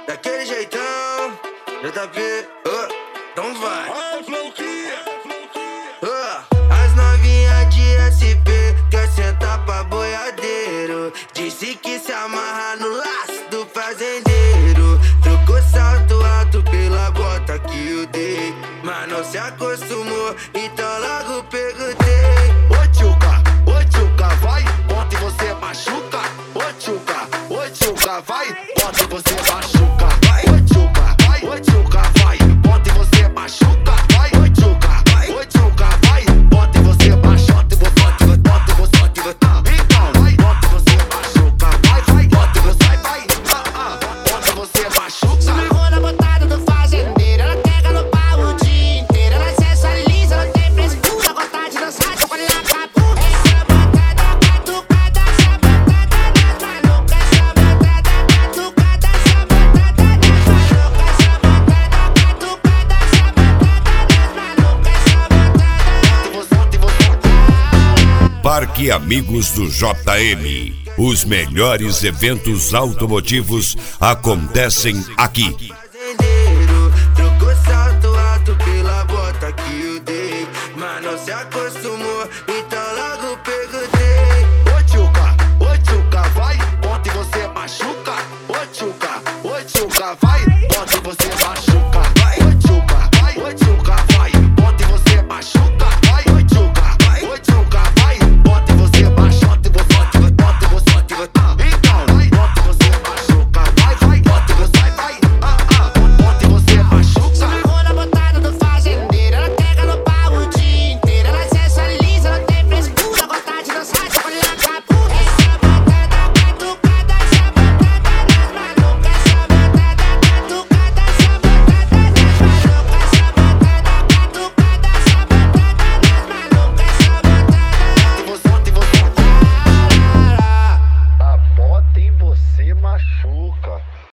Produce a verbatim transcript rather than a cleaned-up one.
daquele jeitão, J P, uh, então vai. Uh, as novinhas de S P quer sentar pra boiadeiro. Disse que se amarra no laço do fazendeiro. Trocou salto alto pela bota que eu dei, mas não se acostumou, então logo perguntei. Ô tchuca, ô tchuca, vai, bota e você machuca. Ô tchuca, ô tchuca, vai, bota e você machuca. Ô tchuca, vai, ô tchuca, vai, bota e você machuca. Vai, ô tchuca, vai, ô tchuca, vai, bota e você machuca. Bota e você, bota e você, bota e você. Então, vai, bota e você machuca. Vai, vai, bota e você, vai, ah, ah, bota e você machuca. Se amarrou na botada do fazendeiro, ela pega no pau o dia inteiro. Ela sensualiza, não tem frescura, gosta de dançar, tô com ele na capu. Essa botada catucada, essa botada das malucas. Essa botada catucada, essa botada das malucas. Essa botada catucada, essa botada das malucas. Essa botada. Parque Amigos do J M. Os melhores eventos automotivos acontecem aqui.